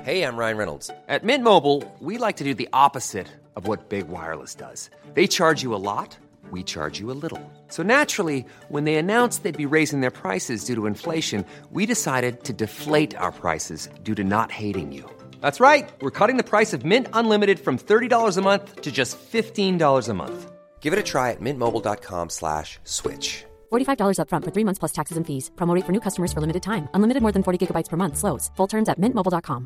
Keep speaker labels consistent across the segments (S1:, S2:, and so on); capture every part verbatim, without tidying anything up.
S1: Hey, I'm Ryan Reynolds.
S2: At Mint Mobile, we like to do the opposite of what Big Wireless does. They charge you a lot, we charge you a little. So naturally, when they announced they'd be raising their prices due to inflation, we decided to deflate our prices due to not hating you. That's right. We're cutting the price of Mint Unlimited from thirty dollars a month to just fifteen dollars a month.
S1: Give it a try at mintmobile.com slash switch.
S3: forty-five dollars up front for three months plus taxes and fees. Promo rate for new customers for limited time. Unlimited more than forty gigabytes per month. Slows full terms at mint mobile dot com.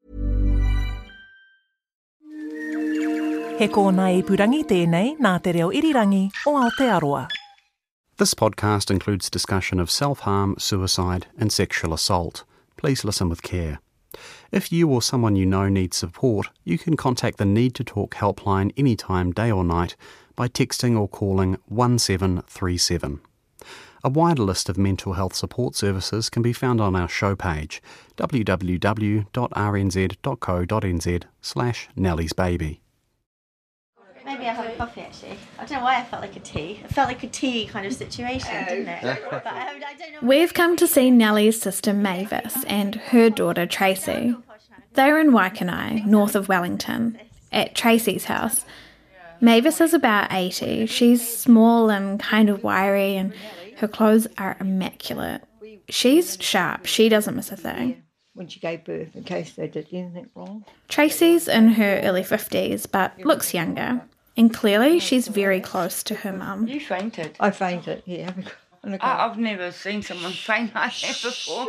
S4: He kōna ipurangi tēnei nā te reo irirangi o Aotearoa.
S5: This podcast includes discussion of self-harm, suicide and sexual assault. Please listen with care. If you or someone you know needs support, you can contact the Need to Talk helpline anytime, day or night, by texting or calling one seven three seven. A wider list of mental health support services can be found on our show page, w w w dot r n z dot co dot n z slash Nellie's Baby.
S6: Maybe I'll have a coffee, actually. I don't know why I felt like a tea. It felt like a tea kind of situation, didn't it? But I, I don't know.
S7: We've come to see Nellie's sister Mavis and her daughter Tracy. They're in Waikanae, north of Wellington, at Tracy's house. Mavis is about eighty. She's small and kind of wiry, and her clothes are immaculate. She's sharp. She doesn't miss a thing.
S8: When she gave birth, in case they did anything wrong.
S7: Tracy's in her early fifties, but looks younger. And clearly she's very close to her mum.
S9: You fainted.
S8: I fainted, yeah.
S9: I, I've never seen someone faint like that before.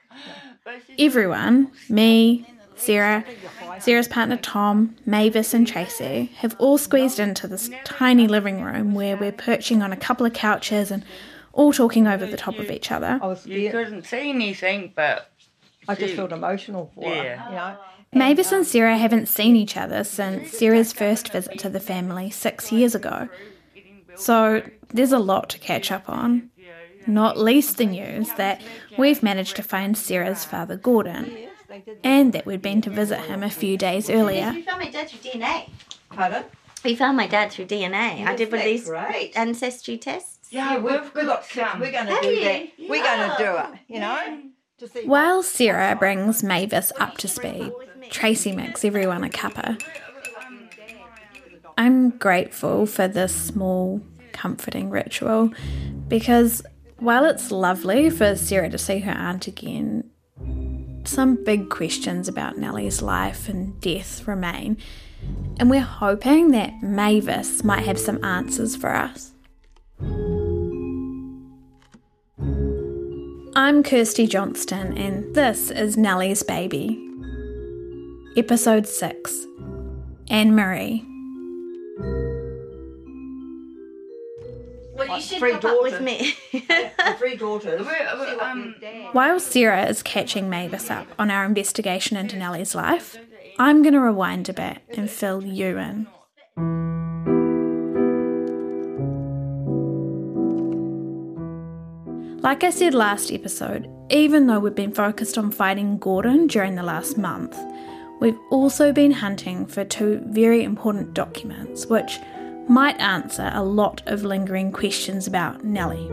S7: Everyone, me, Sarah, Sarah's partner Tom, Mavis and Tracy, have all squeezed into this tiny living room where we're perching on a couple of couches and all talking over the top of each other.
S8: I was
S9: You couldn't see anything, but
S8: I just felt emotional for
S9: Yeah.
S8: her, you know.
S7: Mavis and Sarah haven't seen each other since Sarah's first visit to the family six years ago. So there's a lot to catch up on. Not least the news that we've managed to find Sarah's father Gordon, and that we'd been to visit him a few days earlier.
S6: We found my dad through D N A.
S8: Pardon?
S6: We found my dad through D N A. I did one of these
S8: Great.
S6: ancestry tests.
S9: yeah, we've,
S8: We've got
S9: some.
S8: We're going to
S6: Have
S8: do
S6: you?
S8: that. We're going to do it, you know. To see
S7: While Sarah brings Mavis up to speed, Tracy makes everyone a cuppa. I'm grateful for this small, comforting ritual because while it's lovely for Sarah to see her aunt again, some big questions about Nellie's life and death remain, and we're hoping that Mavis might have some answers for us. I'm Kirsty Johnston, and this is Nellie's Baby. Episode six, Anne-Marie.
S6: Well, you should
S8: three
S6: pop up with
S8: daughters.
S6: me.
S8: the three daughters.
S9: We're, um,
S7: While Sarah is catching Mavis up on our investigation into Nellie's life, I'm going to rewind a bit and fill you in. Like I said last episode, even though we've been focused on finding Gordon during the last month, we've also been hunting for two very important documents which might answer a lot of lingering questions about Nellie.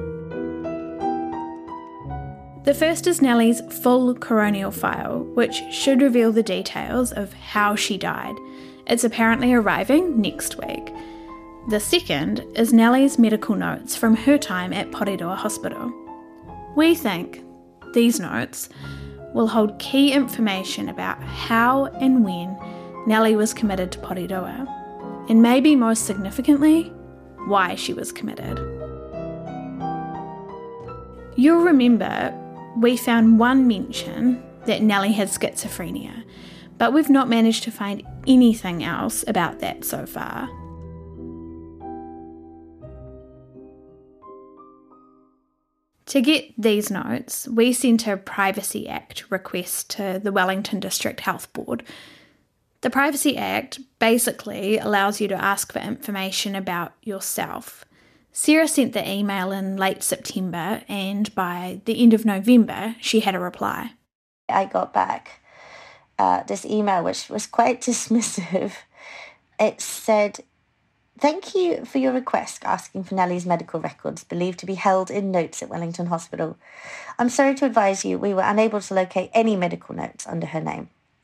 S7: The first is Nellie's full coronial file, which should reveal the details of how she died. It's apparently arriving next week. The second is Nellie's medical notes from her time at Porirua Hospital. We think these notes will hold key information about how and when Nellie was committed to Porirua, and maybe most significantly, why she was committed. You'll remember we found one mention that Nellie had schizophrenia, but we've not managed to find anything else about that so far. To get these notes, we sent a Privacy Act request to the Wellington District Health Board. The Privacy Act basically allows you to ask for information about yourself. Sarah sent the email in late September, and by the end of November, she had a reply.
S6: I got back uh, this email, which was quite dismissive. It said, "Thank you for your request asking for Nellie's medical records believed to be held in notes at Wellington Hospital. I'm sorry to advise you we were unable to locate any medical notes under her name.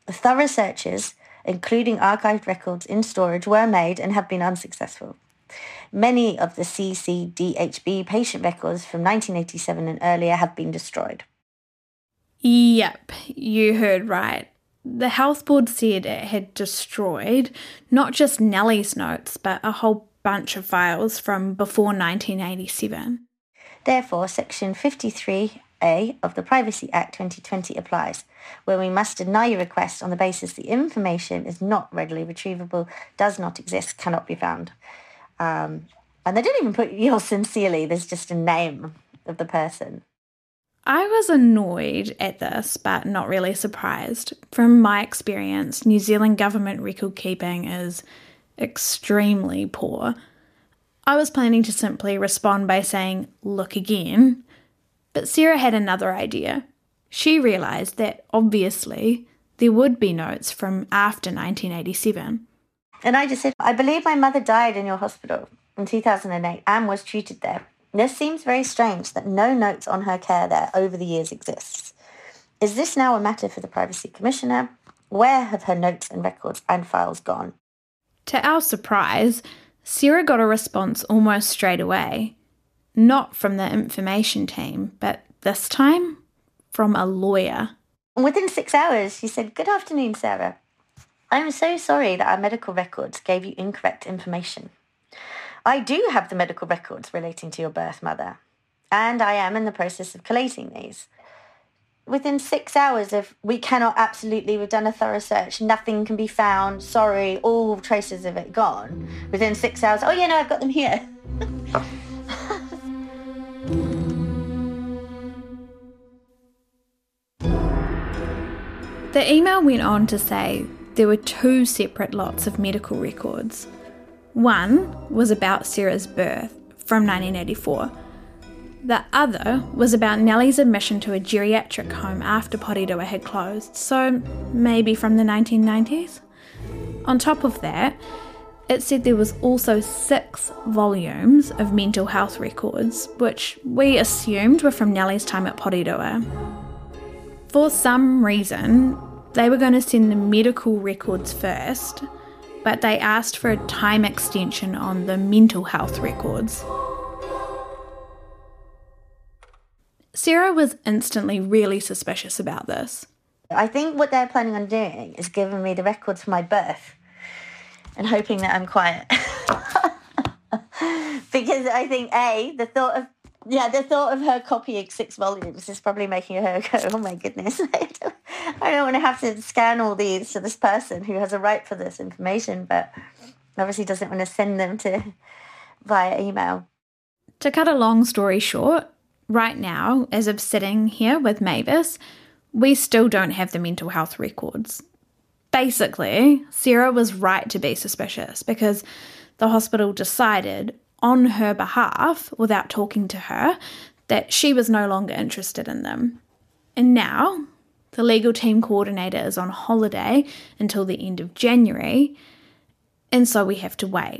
S6: Thorough searches, including archived records in storage, were made and have been unsuccessful. Many of the C C D H B patient records from nineteen eighty-seven and earlier have been destroyed.
S7: Yep, you heard right. The health board said it had destroyed not just Nellie's notes, but a whole bunch of files from before nineteen eighty-seven.
S6: Therefore, Section fifty-three A of the Privacy Act twenty twenty applies, where we must deny your request on the basis the information is not readily retrievable, does not exist, cannot be found. Um, and they didn't even put yours sincerely, there's just a name of the person.
S7: I was annoyed at this, but not really surprised. From my experience, New Zealand government record keeping is extremely poor. I was planning to simply respond by saying, look again, but Sarah had another idea. She realised that, obviously, there would be notes from after nineteen eighty-seven.
S6: And I just said, I believe my mother died in your hospital in two thousand eight and was treated there. This seems very strange that no notes on her care there over the years exists. Is this now a matter for the Privacy Commissioner? Where have her notes and records and files gone?
S7: To our surprise, Sarah got a response almost straight away. Not from the information team, but this time from a lawyer.
S6: Within six hours, she said, "Good afternoon, Sarah. I am so sorry that our medical records gave you incorrect information. I do have the medical records relating to your birth mother, and I am in the process of collating these. Within six hours of, we cannot absolutely, we've done a thorough search, nothing can be found, sorry, all traces of it gone. Within six hours, oh yeah, no, I've got them here."
S7: The email went on to say there were two separate lots of medical records. One was about Sarah's birth from nineteen eighty-four. The other was about Nellie's admission to a geriatric home after Porirua had closed, so maybe from the nineteen nineties. On top of that, it said there was also six volumes of mental health records, which we assumed were from Nellie's time at Porirua. For some reason, they were going to send the medical records first, but they asked for a time extension on the mental health records. Sarah was instantly really suspicious about this.
S6: I think what they're planning on doing is giving me the records for my birth and hoping that I'm quiet. Because I think, A, the thought of Yeah, the thought of her copying six volumes is probably making her go, oh my goodness, I don't, I don't want to have to scan all these to this person who has a right for this information, but obviously doesn't want to send them to via email.
S7: To cut a long story short, right now, as of sitting here with Mavis, we still don't have the mental health records. Basically, Sarah was right to be suspicious because the hospital decided on her behalf, without talking to her, that she was no longer interested in them. And now, the legal team coordinator is on holiday until the end of January, and so we have to wait.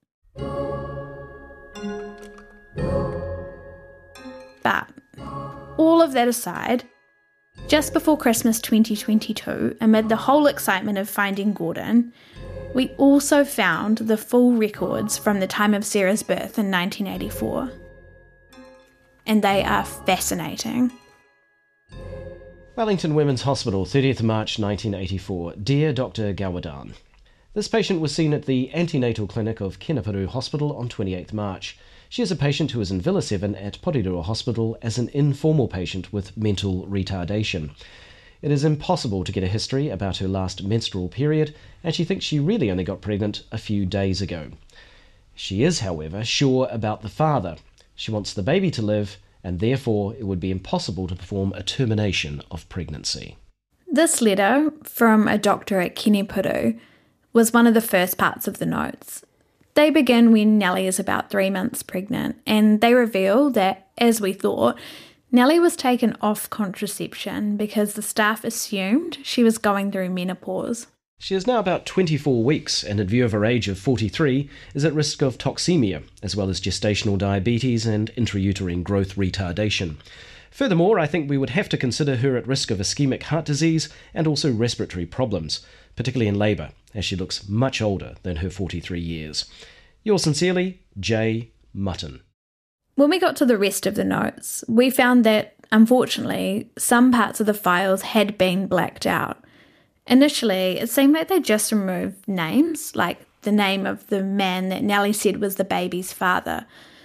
S7: But, all of that aside, just before Christmas twenty twenty-two, amid the whole excitement of finding Gordon, we also found the full records from the time of Sarah's birth in nineteen eighty-four. And they are fascinating.
S10: Wellington Women's Hospital, thirtieth of March nineteen eighty-four. Dear Doctor Gawadan, this patient was seen at the antenatal clinic of Kenaparu Hospital on twenty-eighth of March. She is a patient who is in Villa seven at Porirua Hospital as an informal patient with mental retardation. It is impossible to get a history about her last menstrual period, and she thinks she really only got pregnant a few days ago. She is, however, sure about the father. She wants the baby to live, and therefore it would be impossible to perform a termination of pregnancy.
S7: This letter from a doctor at Kenaparu was one of the first parts of the notes. They begin when Nellie is about three months pregnant, and they reveal that, as we thought, Nellie was taken off contraception because the staff assumed she was going through menopause.
S10: She is now about twenty-four weeks and, in view of her age of forty-three, is at risk of toxemia, as well as gestational diabetes and intrauterine growth retardation. Furthermore, I think we would have to consider her at risk of ischemic heart disease and also respiratory problems, particularly in labour, as she looks much older than her forty-three years. Yours sincerely, J. Mutton.
S7: When we got to the rest of the notes, we found that, unfortunately, some parts of the files had been blacked out. Initially, it seemed like they just removed names, like the name of the man that Nellie said was the baby's father.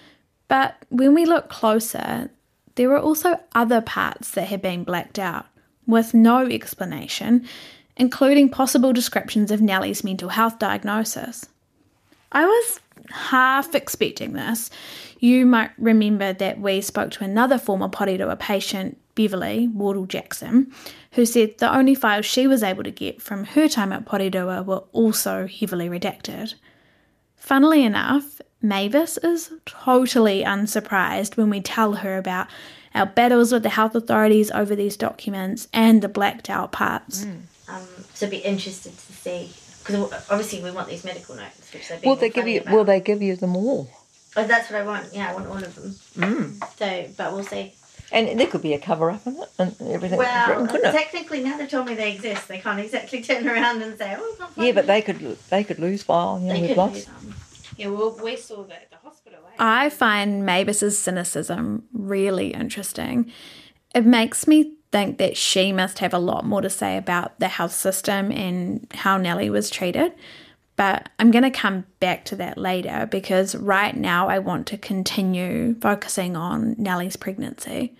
S7: But when we looked closer, there were also other parts that had been blacked out, with no explanation, including possible descriptions of Nellie's mental health diagnosis. I was half expecting this. You might remember that we spoke to another former Porirua patient, Beverly Wardle Jackson, who said the only files she was able to get from her time at Porirua were also heavily redacted. Funnily enough, Mavis is totally unsurprised when we tell her about our battles with the health authorities over these documents and the blacked out parts.
S6: Mm. Um, so be interested to see, because obviously we want these medical notes, which they've been
S8: Will they give you?
S6: about.
S8: Will they give you them all?
S6: Oh, that's what I want. Yeah, I want all of them.
S8: Mm.
S6: So, but we'll see.
S8: And there could be a cover up in it and everything.
S6: Well,
S8: written, couldn't it?
S6: technically, now they've told me they exist, they can't exactly turn around and say, "Oh, it's not funny."
S8: Yeah, but they could. They could lose file. You know,
S6: They
S8: we've
S6: could
S8: lost.
S6: lose them. Yeah, well, we saw that at the hospital. Eh?
S7: I find Mavis's cynicism really interesting. It makes me think that she must have a lot more to say about the health system and how Nellie was treated. But I'm going to come back to that later, because right now I want to continue focusing on Nellie's pregnancy.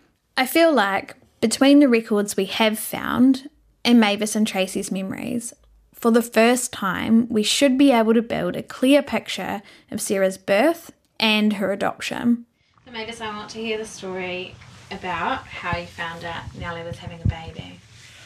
S7: I feel like between the records we have found and Mavis and Tracy's memories, for the first time, we should be able to build a clear picture of Sarah's birth and her adoption.
S11: So Mavis, I want to hear the story about how you found out Nellie was having a baby.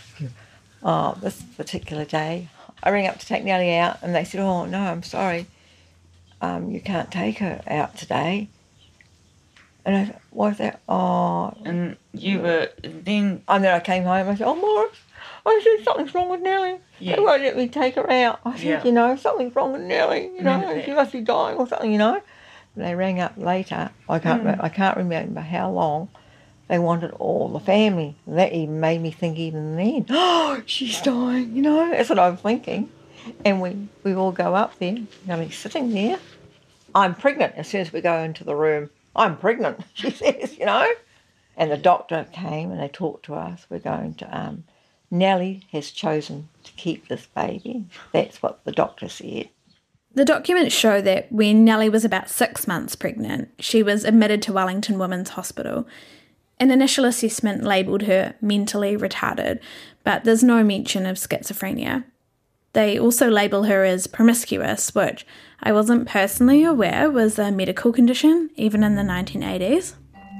S8: Oh, this particular day, I rang up to take Nellie out, and they said, "Oh no, I'm sorry, um, you can't take her out today." And I said, "Why is that?" Oh,
S9: and you were then.
S8: And then I came home. I said, "Oh, Morris," I said, "something's wrong with Nellie.
S9: Yeah.
S8: They won't let me take her out." I said,
S9: Yeah.
S8: "You know, something's wrong with Nellie. You know,
S9: Mm.
S8: she must be dying or something. You know." And they rang up later. I can't.
S9: Mm.
S8: I can't remember how long. They wanted all the family. And that even made me think even then, "Oh, she's dying." You know, that's what I'm thinking. And we we all go up there. Nellie's sitting there. "I'm pregnant." As soon as we go into the room, "I'm pregnant," she says. You know. And the doctor came and they talked to us. We're going to. Um, Nellie has chosen to keep this baby. That's what the doctor said.
S7: The documents show that when Nellie was about six months pregnant, she was admitted to Wellington Women's Hospital. An initial assessment labelled her mentally retarded, but there's no mention of schizophrenia. They also label her as promiscuous, which I wasn't personally aware was a medical condition, even in the nineteen eighties.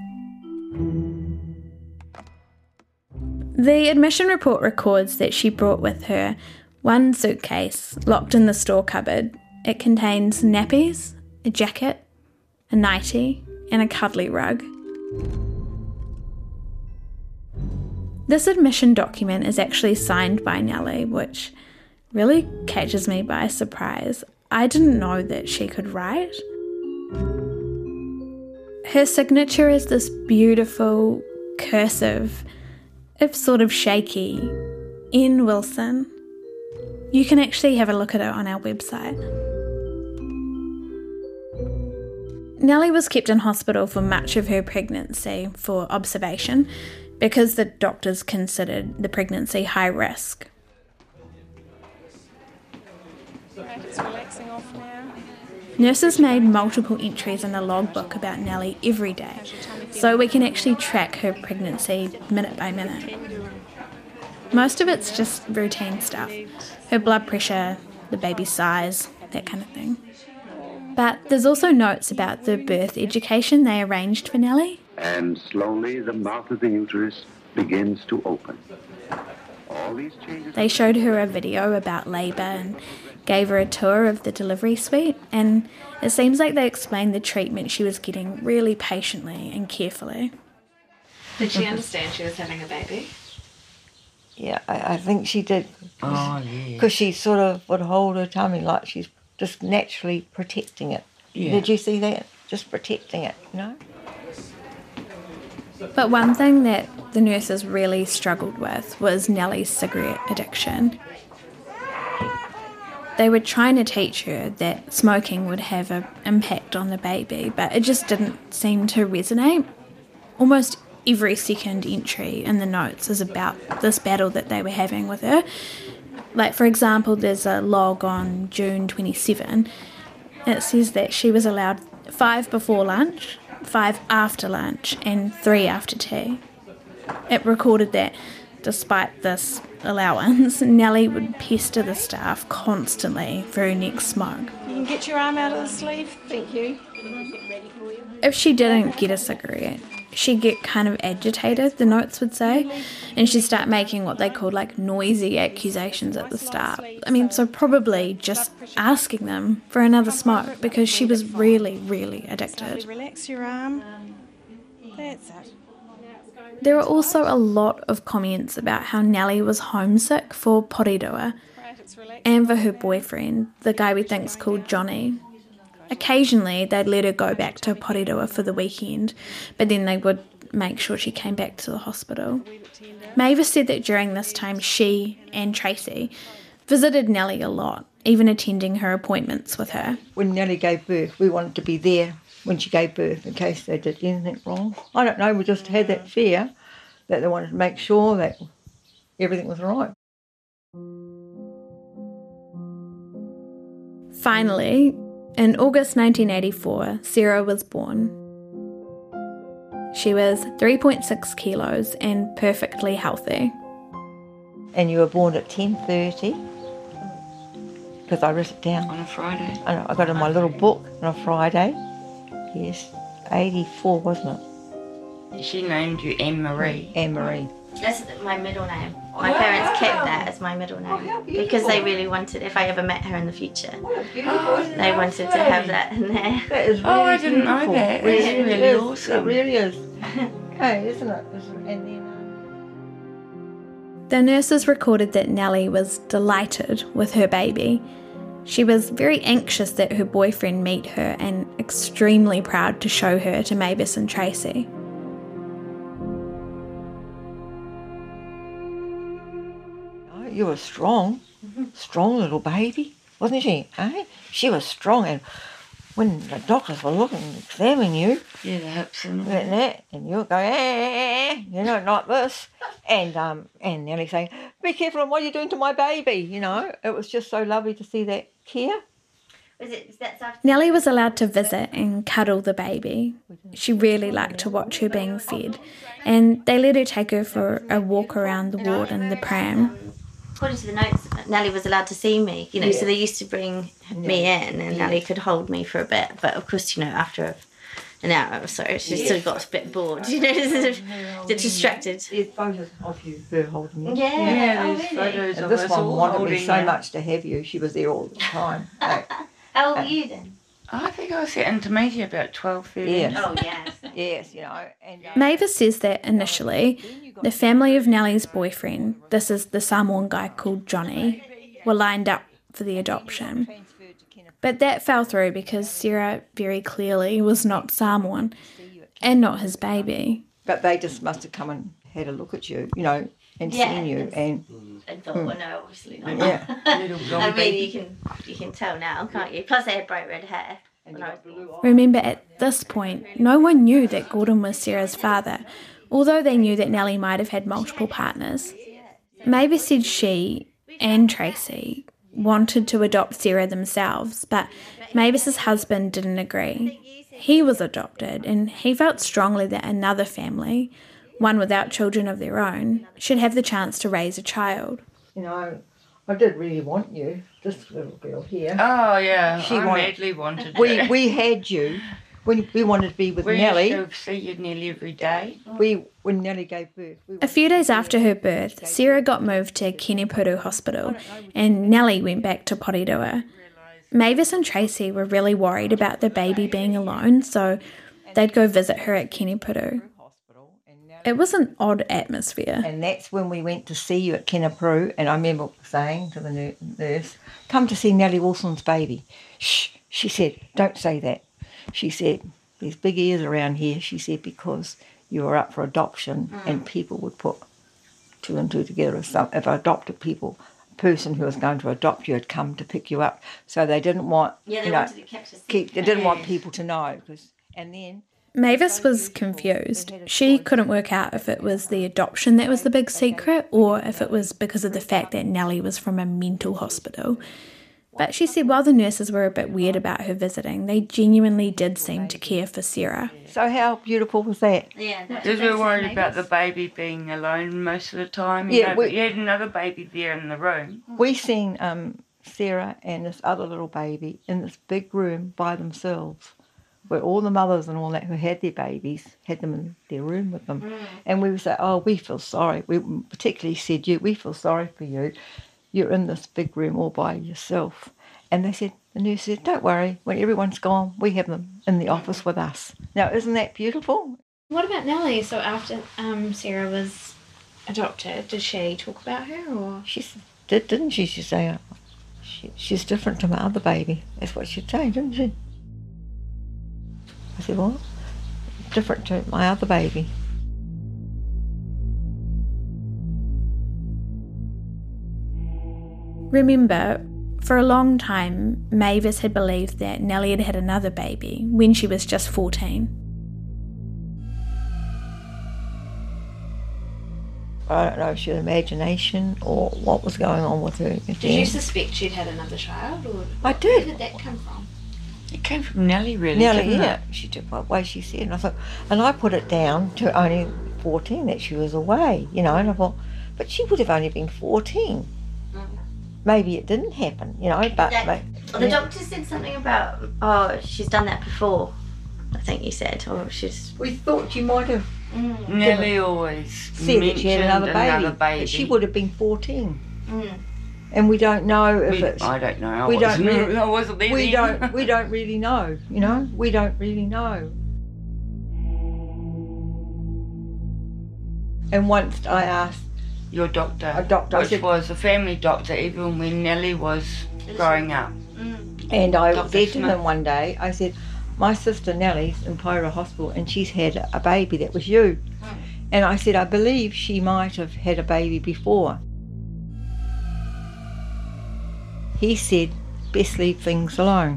S7: The admission report records that she brought with her one suitcase locked in the store cupboard. It contains nappies, a jacket, a nightie, and a cuddly rug. This admission document is actually signed by Nellie, which really catches me by surprise. I didn't know that she could write. Her signature is this beautiful, cursive, if sort of shaky, N. Wilson. You can actually have a look at it on our website. Nellie was kept in hospital for much of her pregnancy for observation because the doctors considered the pregnancy high risk.
S12: It's relaxing off now.
S7: Nurses made multiple entries in a logbook about Nellie every day, so we can actually track her pregnancy minute by minute. Most of it's just routine stuff. Her blood pressure, the baby's size, that kind of thing. But there's also notes about the birth education they arranged for Nellie.
S13: And slowly the mouth of the uterus begins to open. All these changes...
S7: They showed her a video about labour and gave her a tour of the delivery suite, and it seems like they explained the treatment she was getting really patiently and carefully.
S11: Did she understand she was having a baby?
S8: Yeah, I, I think she did.
S9: Oh, yeah.
S8: Because she sort of would hold her tummy like she's just naturally protecting it.
S9: Yeah.
S8: Did you see that? Just protecting it, you know?
S7: But one thing that the nurses really struggled with was Nellie's cigarette addiction. They were trying to teach her that smoking would have an impact on the baby, but it just didn't seem to resonate. Almost every second entry in the notes is about this battle that they were having with her. Like, for example, there's a log on June twenty-seventh. It says that she was allowed five before lunch, five after lunch, and three after tea. It recorded that despite this allowance, Nellie would pester the staff constantly for her next smoke.
S12: You can get your arm out of the sleeve. Thank you.
S7: If she didn't get a cigarette, she'd get kind of agitated, the notes would say, and she'd start making what they called like noisy accusations at the staff. I mean, so probably just asking them for another smoke because she was really, really addicted.
S12: Relax your arm. That's it.
S7: There were also a lot of comments about how Nellie was homesick for Porirua and for her boyfriend, the guy we think's called Johnny. Occasionally, they'd let her go back to Porirua for the weekend, but then they would make sure she came back to the hospital. Mavis said that during this time, she and Tracy visited Nellie a lot, even attending her appointments with her.
S8: When Nellie gave birth, we wanted to be there when she gave birth in case they did anything wrong. I don't know, we just had that fear that they wanted to make sure that everything was right.
S7: Finally, in August nineteen eighty-four, Sarah was born. She was three point six kilos and perfectly healthy.
S8: And you were born at ten thirty, because I wrote it down.
S9: On a Friday.
S8: I, know, I got it in my little book on a Friday. Yes, eighty-four, wasn't it?
S9: She named you Anne-Marie.
S8: Anne-Marie.
S6: That's my middle name. My parents kept that as my middle name because they really wanted, if I ever met her in the future, they wanted to have that in there.
S8: That is really
S9: oh, I didn't
S8: beautiful.
S9: know that.
S8: Really,
S9: It's really
S8: is.
S9: awesome.
S8: It really is. Okay, isn't it? And then,
S7: The nurses recorded that Nellie was delighted with her baby. She was very anxious that her boyfriend meet her and extremely proud to show her to Mavis and Tracy.
S8: you were strong, strong little baby, wasn't she? Eh? She was strong, and when the doctors were looking, examining you,
S9: yeah, the hips and all
S8: that, that, and you would go, eh, you know, like this, and um, and Nellie saying, "Be careful on what you're doing to my baby." You know, it was just so lovely to see that care.
S6: Was it, is that after-
S7: Nellie was allowed to visit and cuddle the baby. She really liked to watch her being fed, and they let her take her for a walk around the ward in the pram.
S6: According to the notes, Nellie was allowed to see me, you know,
S8: Yeah.
S6: so they used to bring me in and
S8: Yeah.
S6: Nellie could hold me for a bit. But of course, you know, after an hour or so, she
S8: Yeah.
S6: still got a bit bored, you know, sort of distracted.
S8: There's photos of you, her holding you.
S6: Yeah,
S9: Yeah,
S6: oh,
S9: there's
S6: really?
S9: photos
S8: And
S9: of
S8: this
S9: us
S8: one
S9: all
S8: wanted me
S9: holding
S8: so
S9: you.
S8: much to have you. She was there all the time. Like,
S6: How old were you then?
S9: I think I was at intermediate about twelve, thirteen.
S8: Yes.
S6: Oh, yes.
S8: yes, you know. And, uh,
S7: Mavis says that initially, the family of Nellie's boyfriend, this is the Samoan guy called Johnny, were lined up for the adoption. But that fell through because Sarah very clearly was not Samoan and not his baby.
S8: But they just must have come and had a look at you, you know, and
S6: Yeah,
S8: seen you.
S6: it's-
S8: And
S6: I thought, well, no, obviously not.
S8: Yeah.
S6: I mean, you can you can tell now, can't you? Plus, they had bright red hair. When I was born.
S7: Remember, at this point, no one knew that Gordon was Sarah's father, although they knew that Nellie might have had multiple partners. Mavis said she and Tracy wanted to adopt Sarah themselves, but Mavis's husband didn't agree. He was adopted, and he felt strongly that another family, one without children of their own, should have the chance to raise a child.
S8: you know, I did really want you, this little girl here.
S9: Oh, yeah.
S8: She
S9: I
S8: wanted-
S9: madly wanted
S8: We
S9: to.
S8: we had you when we wanted to be with
S9: We
S8: Nellie.
S9: used to see you nearly every day.
S8: We when Nellie gave birth. We
S7: A few days after her birth, Sarah got moved to Kenepuru Hospital and Nellie went back to Porirua. Mavis and Tracy were really worried about the baby being alone, so they'd go visit her at Kenepuru. It was an odd atmosphere.
S8: And that's when we went to see you at Kenepuru, and I remember saying to the nu- nurse, "Come to see Nellie Wilson's baby." Shh, she said, "Don't say that." She said, "There's big ears around here," she said, "because you were up for adoption, mm. and people would put two and two together. If, some, if adopted people, a person who was going to adopt you had come to pick you up, so they didn't want,
S6: yeah, they
S8: you know,
S6: wanted it kept a secret.
S8: keep, they didn't want people to know. Cause, and then
S7: Mavis was confused. She couldn't work out if it was the adoption that was the big secret or if it was because of the fact that Nellie was from a mental hospital. But she said while the nurses were a bit weird about her visiting, they genuinely did seem to care for Sarah.
S8: So how beautiful was that?
S9: Yeah, because we were worried about the baby being alone most of the time. You
S8: Yeah,
S9: know,
S8: we-
S9: but you had another baby there in the room.
S8: We seen um, Sarah and this other little baby in this big room by themselves, where all the mothers and all that who had their babies had them in their room with them.
S6: Mm.
S8: And we would say, oh, we feel sorry. We particularly said, you, we feel sorry for you. You're in this big room all by yourself. And they said, the nurse said, don't worry, when everyone's gone, we have them in the office with us. Now, isn't that beautiful?
S11: What about Nellie? So after um, Sarah was adopted, did she talk about her? Or
S8: She did, didn't she? She'd say, oh, she, she's different to my other baby. That's what she'd say, didn't she? I said, well, different to my other baby.
S7: Remember, for a long time, Mavis had believed that Nellie had had another baby when she was just fourteen.
S8: I don't know if she had imagination or what was going on with her.
S11: did you suspect she'd had another child? Or
S8: I did.
S11: Where did that come from?
S9: It came from Nellie, really.
S8: Nellie,
S9: didn't
S8: yeah.
S9: it?
S8: She did what way she said. And I thought, and I put it down to only fourteen, that she was away, you know, and I thought, but she would have only been fourteen.
S6: Mm.
S8: Maybe it didn't happen, you know, but...
S6: That,
S8: but
S6: well, the
S8: yeah.
S6: doctor said something about, oh, she's done that before, I think you said, or she's...
S8: We thought she might have
S6: Mm.
S9: Nellie always
S8: said that she had another baby,
S9: another baby.
S8: but she would have been fourteen.
S6: Mm.
S8: And we don't know if
S9: We-
S8: it's...
S9: I don't know. I
S8: we don't
S9: wasn't-
S8: really,
S9: I wasn't there
S8: we
S9: then.
S8: don't, we don't really know, you know? We don't really know. And once I asked
S9: Your doctor,
S8: a doctor, I
S9: which
S8: said,
S9: was a family doctor, even when Nellie was growing up.
S8: and I
S9: Doctor
S8: said to
S9: Smith.
S8: him one day, I said, my sister Nellie's in Pyro Hospital and she's had a baby that was you. And I said, I believe she might have had a baby before. He said, best leave things alone.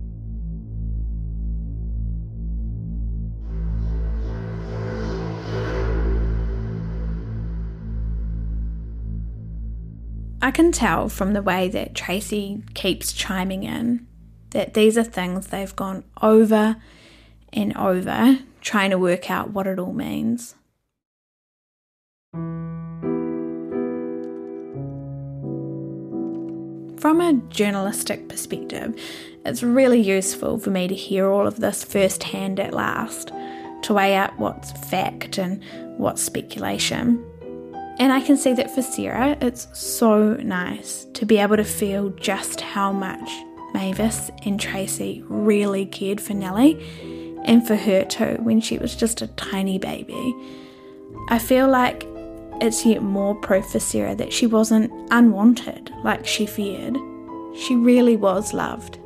S7: I can tell from the way that Tracy keeps chiming in that these are things they've gone over and over trying to work out what it all means. From a journalistic perspective, it's really useful for me to hear all of this firsthand at last, to weigh up what's fact and what's speculation. And I can see that for Sarah, it's so nice to be able to feel just how much Mavis and Tracy really cared for Nellie, and for her too, when she was just a tiny baby. I feel like it's yet more proof for Sarah that she wasn't unwanted like she feared. She really was loved.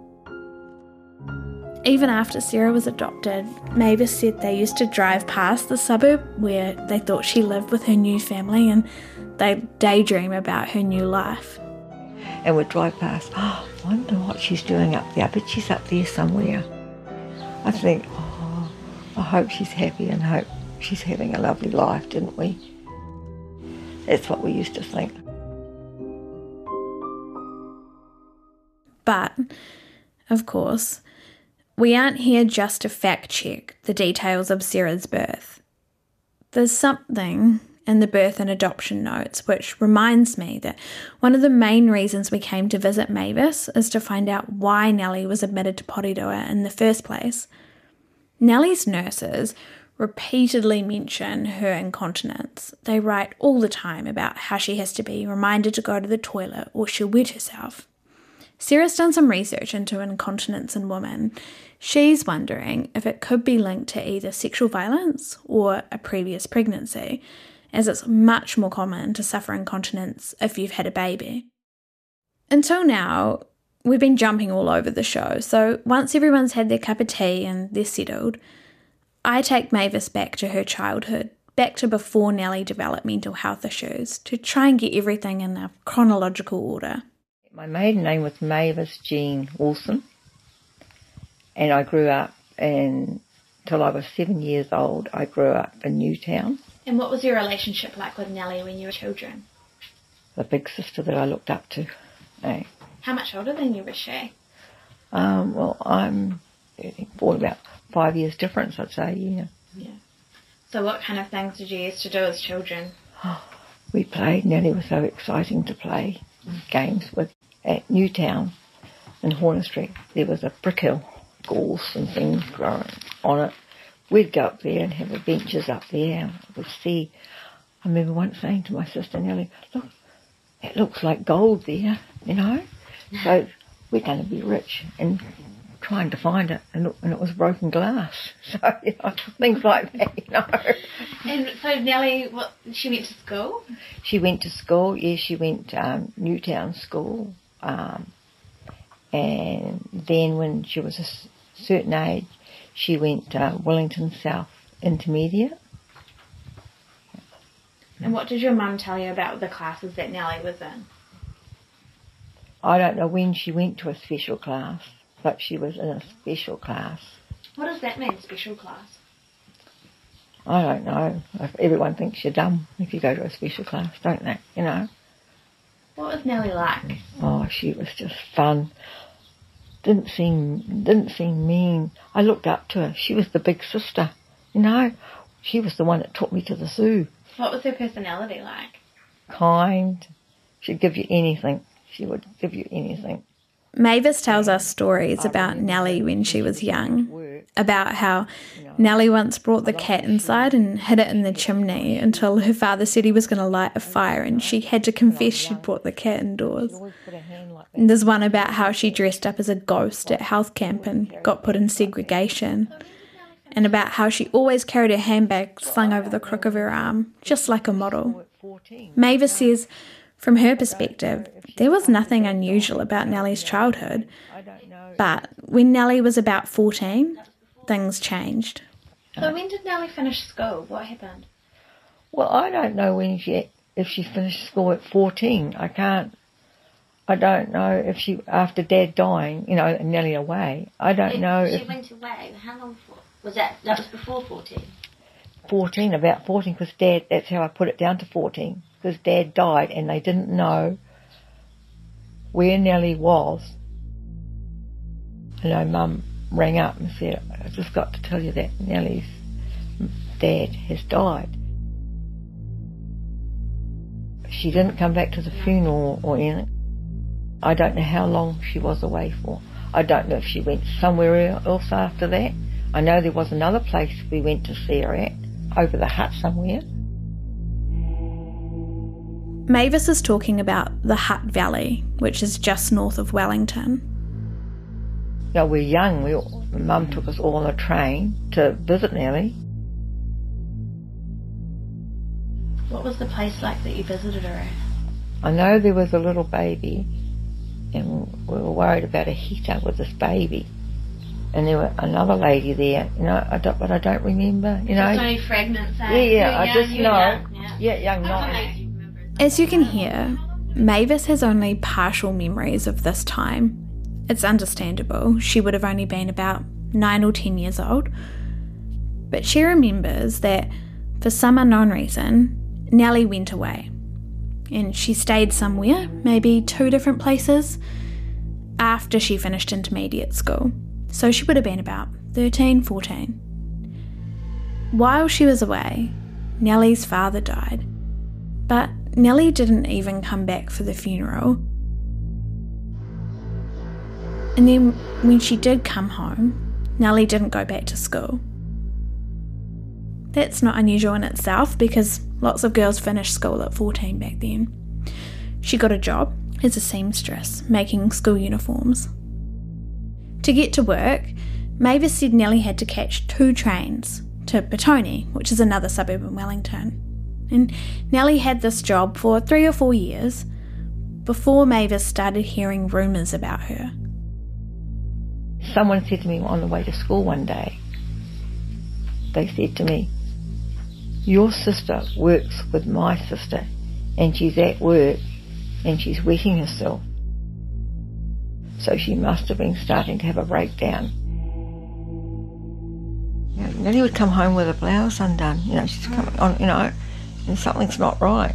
S7: Even after Sarah was adopted, Mavis said they used to drive past the suburb where they thought she lived with her new family, and they'd daydream about her new life.
S8: And we'd drive past, oh, I wonder what she's doing up there. I bet she's up there somewhere. I think, oh, I hope she's happy and hope she's having a lovely life, didn't we? That's what we used to think.
S7: But, of course, we aren't here just to fact-check the details of Sarah's birth. There's something in the birth and adoption notes which reminds me that one of the main reasons we came to visit Mavis is to find out why Nellie was admitted to Porirua in the first place. Nellie's nurses repeatedly mention her incontinence. They write all the time about how she has to be reminded to go to the toilet or she'll wet herself. Sarah's done some research into incontinence in women. She's wondering if it could be linked to either sexual violence or a previous pregnancy, as it's much more common to suffer incontinence if you've had a baby. Until now, we've been jumping all over the show, so once everyone's had their cup of tea and they're settled, I take Mavis back to her childhood, back to before Nellie developed mental health issues, to try and get everything in a chronological order.
S8: My maiden name was Mavis Jean Wilson, and I grew up in, till I was seven years old, I grew up in Newtown.
S11: And what was your relationship like with Nellie when you were children?
S8: The big sister that I looked up to. Eh?
S11: How much older than you was she?
S8: Um, well, I'm for about five years difference, I'd say, yeah.
S11: Yeah. So what kind of things did you used to do as children?
S8: We played. Nellie was so exciting to play games with. At Newtown in Horner Street, there was a brick hill, gorse and things growing on it. We'd go up there and have adventures up there. And we'd see. I remember once saying to my sister Nellie, look, it looks like gold there, you know. So we're going to be rich, and trying to find it, and, look, and it was broken glass. So, you know, things like that, you know.
S11: And so Nellie, what, she went to school?
S8: She went to school, yes, she went to um, Newtown School. Um, and then when she was a s- certain age, she went to uh, Wellington South Intermediate.
S11: And what did your mum tell you about the classes that Nellie was in?
S8: I don't know when she went to a special class, but she was in a special class.
S11: What does that mean, special class?
S8: I don't know. Everyone thinks you're dumb if you go to a special class, don't they? You know.
S11: What was Nellie like?
S8: Oh, she was just fun. Didn't seem didn't seem mean. I looked up to her. She was the big sister, you know. She was the one that took me to the zoo.
S11: What was her personality like?
S8: Kind. She'd give you anything. She would give you anything.
S7: Mavis tells us stories about Nellie when she was young, about how Nellie once brought the cat inside and hid it in the chimney until her father said he was going to light a fire, and she had to confess she'd brought the cat indoors. And there's one about how she dressed up as a ghost at health camp and got put in segregation, and about how she always carried her handbag slung over the crook of her arm, just like a model. Mavis says, from her perspective, there was nothing unusual about Nellie's childhood, but when Nellie was about fourteen, things changed.
S11: So when did Nellie finish school? What happened?
S8: Well, I don't know when she, if she finished school at fourteen. I can't, I don't know if she, after Dad dying, you know, and Nellie away, I don't
S14: she,
S8: know
S14: She
S8: if...
S14: went away, how long for? Was that, that was before fourteen?
S8: fourteen, about fourteen, because Dad, that's how I put it down to fourteen, because Dad died and they didn't know where Nellie was. You know, Mum rang up and said, I just got to tell you that Nellie's dad has died. She didn't come back to the funeral or anything. I don't know how long she was away for. I don't know if she went somewhere else after that. I know there was another place we went to see her at, over the hut somewhere.
S7: Mavis is talking about the Hutt Valley, which is just north of Wellington.
S8: You know, we're young. We, Mum took us all on a train to visit Nellie.
S11: What was the place like that you visited her at?
S8: I know there was a little baby, and we were worried about a heater with this baby. And there was another lady there, you know, I don't, but I don't remember, you know.
S11: Just only fragments, eh?
S8: Yeah, yeah, I
S11: young,
S8: just know.
S11: Young, yeah,
S8: yeah young, not.
S7: As you can hear, Mavis has only partial memories of this time. It's understandable. She would have only been about nine or ten years old. But she remembers that, for some unknown reason, Nellie went away. And she stayed somewhere, maybe two different places, after she finished intermediate school. So she would have been about thirteen, fourteen. While she was away, Nellie's father died. But Nellie didn't even come back for the funeral. And then when she did come home, Nellie didn't go back to school. That's not unusual in itself because lots of girls finished school at fourteen back then. She got a job as a seamstress, making school uniforms. To get to work, Mavis said Nellie had to catch two trains to Petone, which is another suburb in Wellington. And Nellie had this job for three or four years before Mavis started hearing rumours about her.
S8: Someone said to me on the way to school one day, they said to me, your sister works with my sister and she's at work and she's wetting herself. So she must have been starting to have a breakdown. You know, Nellie would come home with her blouse undone, you know, she's coming on, you know, and something's not right.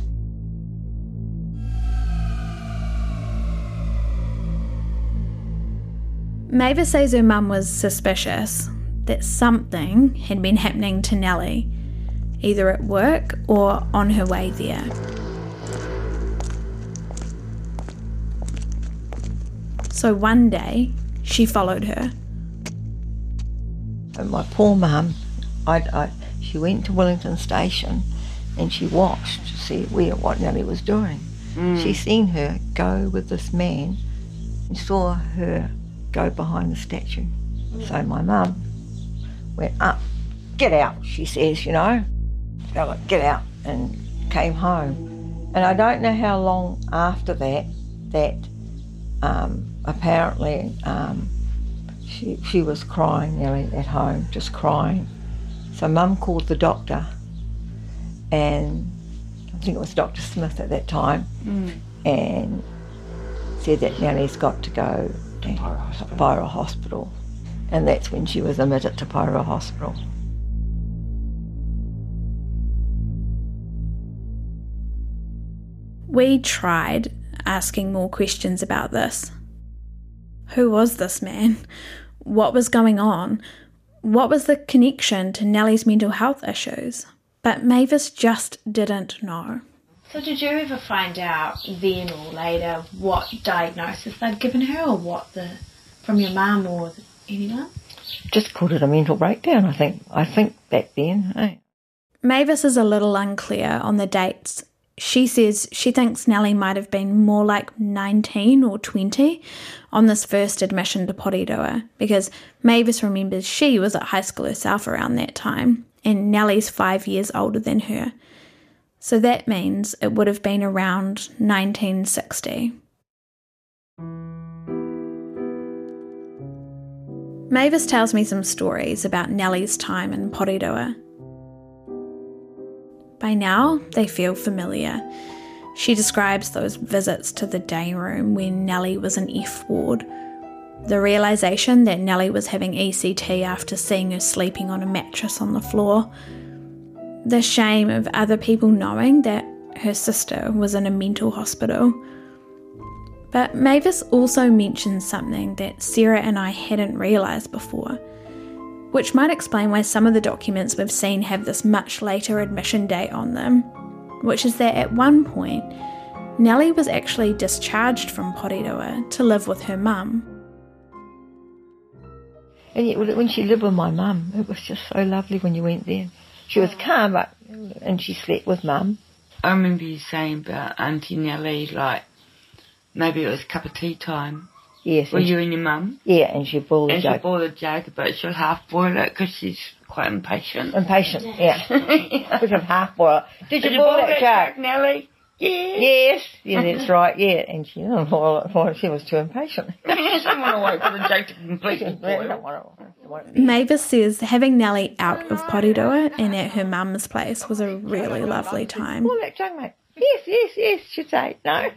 S7: Mavis says her mum was suspicious that something had been happening to Nellie, either at work or on her way there. So one day, she followed her.
S8: And my poor mum, I, I, she went to Wellington Station and she watched to see where what Nellie was doing. Mm. She seen her go with this man and saw her go behind the statue. Mm. So my mum went up, get out, she says, you know, go, get out, and came home. And I don't know how long after that, that um, apparently um, she, she was crying nearly at home, just crying. So Mum called the doctor, and I think it was Doctor Smith at that time, mm. and said that Nellie's got to go to Pyro Hospital. Pyro Hospital. And that's when she was admitted to Pyro Hospital.
S7: We tried asking more questions about this. Who was this man? What was going on? What was the connection to Nellie's mental health issues? But Mavis just didn't know.
S11: So did you ever find out then or later what diagnosis they'd given her, or what the, from your mum or anyone?
S8: Just called it a mental breakdown, I think. I think back then, hey.
S7: Mavis is a little unclear on the dates. She says she thinks Nellie might have been more like nineteen or twenty on this first admission to Porirua, because Mavis remembers she was at high school herself around that time, and Nellie's five years older than her. So that means it would have been around nineteen sixty. Mavis tells me some stories about Nellie's time in Porirua. By now, they feel familiar. She describes those visits to the day room when Nellie was in F ward, the realisation that Nellie was having E C T after seeing her sleeping on a mattress on the floor, the shame of other people knowing that her sister was in a mental hospital. But Mavis also mentions something that Sarah and I hadn't realised before, which might explain why some of the documents we've seen have this much later admission date on them, which is that at one point, Nellie was actually discharged from Porirua to live with her mum.
S8: And yet when she lived with my mum, it was just so lovely when you went there. She was calm, but, and she slept with mum.
S9: I remember you saying about Auntie Nellie, like, maybe it was a cup of tea time.
S8: Yes.
S9: Were you and your mum?
S8: Yeah, and she boiled
S9: and
S8: a jug.
S9: And she boiled a jug, but she'll half-boil it because she's quite impatient.
S8: Impatient, yeah. yeah. She'll half-boil it. Did you, Did boil, you boil that, that jug?
S9: Nellie? Yeah.
S8: Yes. Yeah, that's right, yeah. And she didn't boil it for she was too impatient.
S9: She didn't want to wait for the jug to completely boil.
S7: Mavis says having Nellie out of Porirua and at her mum's place was a really lovely time.
S8: Boil that jug, mate. Yes, yes, yes, she'd say. No.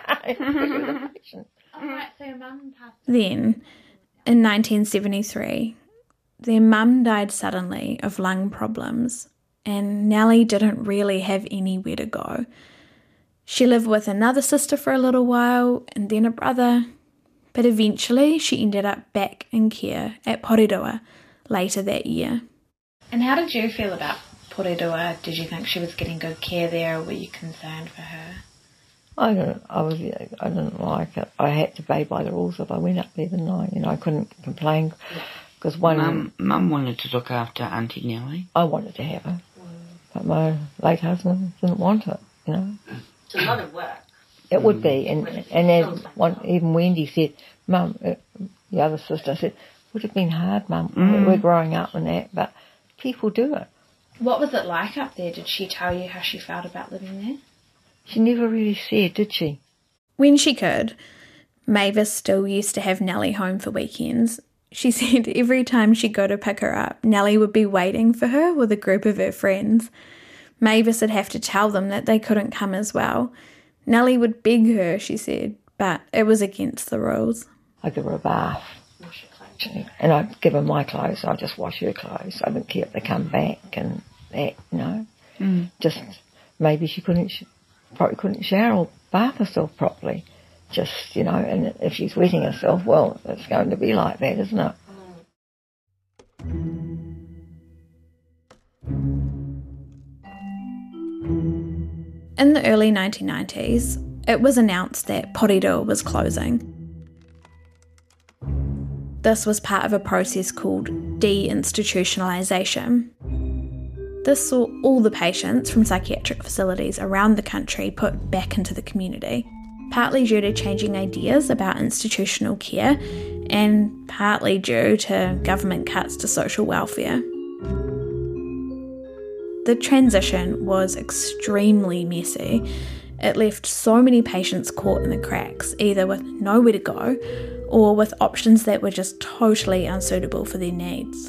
S7: Then, in nineteen seventy-three, their mum died suddenly of lung problems, and Nellie didn't really have anywhere to go. She lived with another sister for a little while, and then a brother, but eventually she ended up back in care at Porirua later that year.
S11: And how did you feel about Porirua? Did you think she was getting good care there, or were you concerned for her?
S8: I don't. I was. I didn't like it. I had to obey by the rules if I went up there, didn't I? You know, I couldn't complain because one.
S9: Mum, Mum wanted to look after Auntie Nellie.
S8: I wanted to have her, but my late husband didn't want it. You know.
S14: It's a lot of work.
S8: It would be, and and as one, even Wendy said, Mum, uh, the other sister said, would have been hard, Mum. Mm. We're growing up and that, but people do it.
S11: What was it like up there? Did she tell you how she felt about living there?
S8: She never really said, did she?
S7: When she could, Mavis still used to have Nellie home for weekends. She said every time she'd go to pick her up, Nellie would be waiting for her with a group of her friends. Mavis would have to tell them that they couldn't come as well. Nellie would beg her, she said, but it was against the rules.
S8: I'd give her a bath. And I'd give her my clothes. I'd just wash her clothes. I didn't care if they come back and that, you know.
S9: Mm.
S8: Just maybe she couldn't, sh- probably couldn't shower or bath herself properly. Just, you know, and if she's wetting herself, well, it's going to be like that, isn't it?
S7: In the early nineteen nineties, it was announced that Porirua was closing. This was part of a process called deinstitutionalisation. This saw all the patients from psychiatric facilities around the country put back into the community, partly due to changing ideas about institutional care and partly due to government cuts to social welfare. The transition was extremely messy. It left so many patients caught in the cracks, either with nowhere to go or with options that were just totally unsuitable for their needs.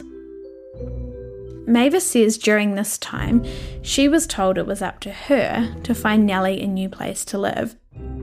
S7: Mavis says during this time, she was told it was up to her to find Nellie a new place to live.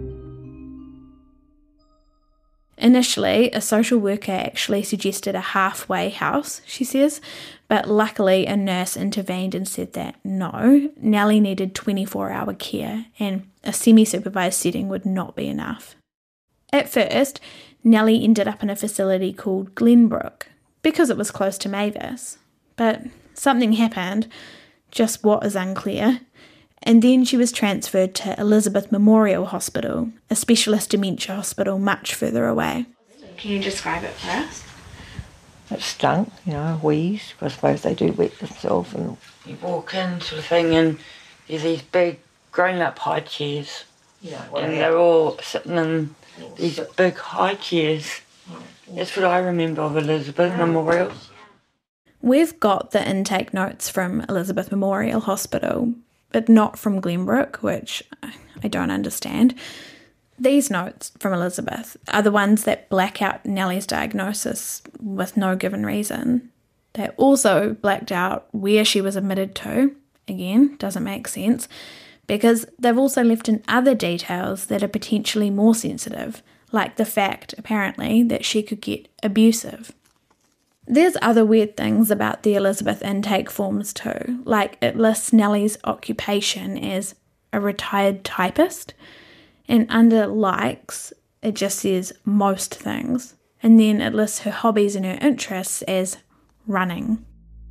S7: Initially, a social worker actually suggested a halfway house, she says, but luckily a nurse intervened and said that no, Nellie needed twenty-four hour care and a semi-supervised setting would not be enough. At first, Nellie ended up in a facility called Glenbrook because it was close to Mavis, but something happened, just what is unclear, and then she was transferred to Elizabeth Memorial Hospital, a specialist dementia hospital much further away.
S11: Can you describe it for us?
S8: It stunk, you know, wheeze, because I suppose they do wet themselves. And
S9: you walk in sort of thing and there's these big grown-up high chairs.
S8: Yeah,
S9: and they're all sitting in these big high chairs. That's what I remember of Elizabeth Memorial.
S7: We've got the intake notes from Elizabeth Memorial Hospital, but not from Glenbrook, which I don't understand. These notes from Elizabeth are the ones that black out Nellie's diagnosis with no given reason. They also blacked out where she was admitted to. Again, doesn't make sense, because they've also left in other details that are potentially more sensitive, like the fact, apparently, that she could get abusive. There's other weird things about the Elizabeth intake forms too, like it lists Nellie's occupation as a retired typist, and under likes, it just says most things, and then it lists her hobbies and her interests as running.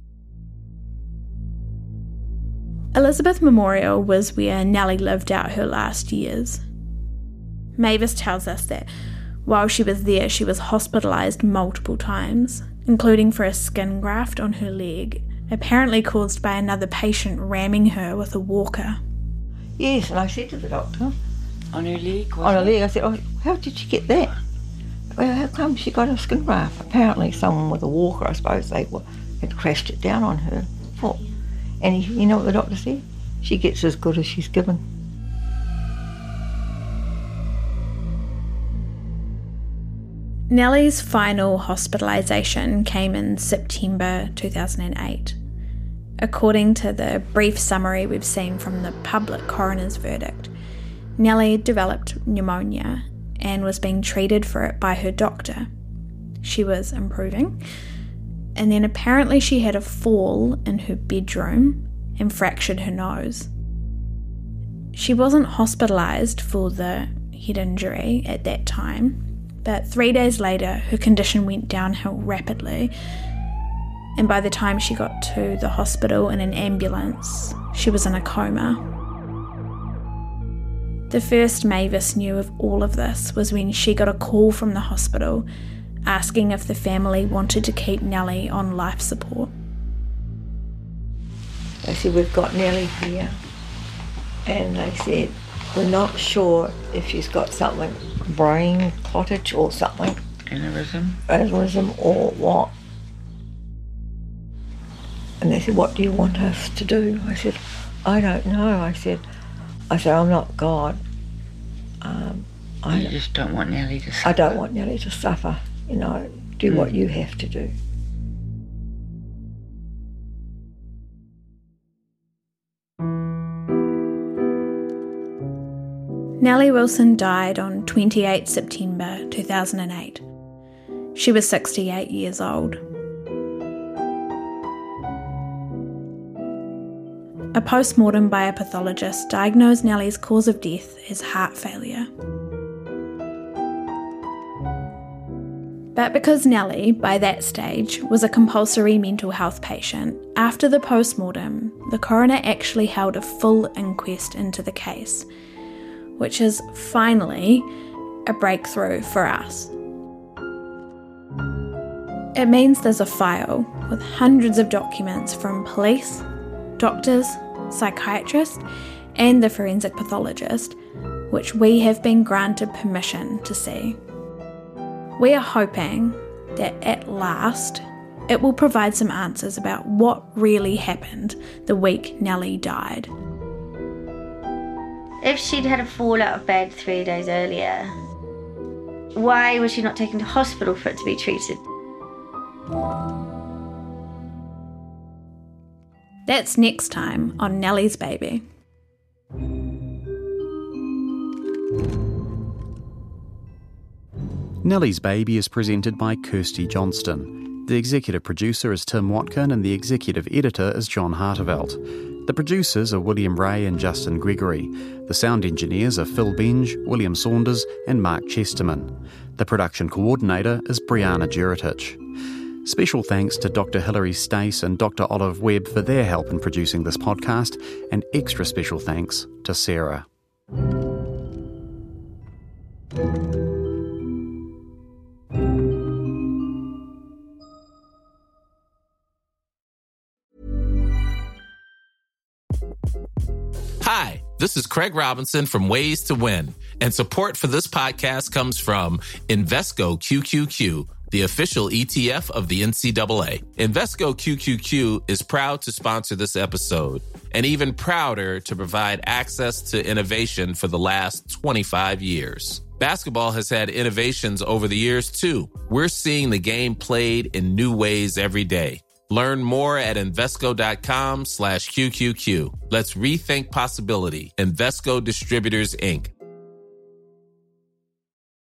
S7: Elizabeth Memorial was where Nellie lived out her last years. Mavis tells us that while she was there, she was hospitalised multiple times, including for a skin graft on her leg, apparently caused by another patient ramming her with a walker.
S8: Yes, and I said to the doctor,
S9: on her leg?
S8: On her leg, I said, oh, how did she get that? Well, how come she got a skin graft? Apparently someone with a walker, I suppose they were, had crashed it down on her foot. And he, you know what the doctor said? She gets as good as she's given.
S7: Nellie's final hospitalisation came in September two thousand eight. According to the brief summary we've seen from the public coroner's verdict, Nellie developed pneumonia and was being treated for it by her doctor. She was improving, and then apparently she had a fall in her bedroom and fractured her nose. She wasn't hospitalised for the head injury at that time, but three days later her condition went downhill rapidly, and by the time she got to the hospital in an ambulance, she was in a coma. The first Mavis knew of all of this was when she got a call from the hospital asking if the family wanted to keep Nellie on life support.
S8: They said, we've got Nellie here, and they said, we're not sure if she's got something, brain clottage or something.
S9: Aneurysm?
S8: Aneurysm or what. And they said, what do you want us to do? I said, I don't know. I said, I said, I'm not God. Um, I
S9: you just don't want Nellie to suffer.
S8: I don't want Nellie to suffer, you know. Do
S9: Mm.
S8: what you have to do.
S7: Nellie Wilson died on the twenty-eighth of September two thousand eight. She was sixty-eight years old. A post-mortem by a pathologist diagnosed Nellie's cause of death as heart failure. But because Nellie, by that stage, was a compulsory mental health patient, after the post-mortem, the coroner actually held a full inquest into the case, which is finally a breakthrough for us. It means there's a file with hundreds of documents from police, doctors, psychiatrists, and the forensic pathologist, which we have been granted permission to see. We are hoping that at last it will provide some answers about what really happened the week Nellie died.
S6: If she'd had a fall out of bed three days earlier, why was she not taken to hospital for it to be treated?
S7: That's next time on Nellie's Baby.
S5: Nellie's Baby is presented by Kirsty Johnston. The executive producer is Tim Watkin and the executive editor is John Hartevelt. The producers are William Ray and Justin Gregory. The sound engineers are Phil Benge, William Saunders and Mark Chesterman. The production coordinator is Brianna Juritich. Special thanks to Doctor Hilary Stace and Doctor Olive Webb for their help in producing this podcast, and extra special thanks to Sarah.
S15: Hi, this is Craig Robinson from Ways to Win, and support for this podcast comes from Invesco Q Q Q, the official E T F of the N C double A. Invesco Q Q Q is proud to sponsor this episode, and even prouder to provide access to innovation for the last twenty-five years. Basketball has had innovations over the years, too. We're seeing the game played in new ways every day. Learn more at Invesco.com slash QQQ. Let's rethink possibility. Invesco Distributors, Incorporated.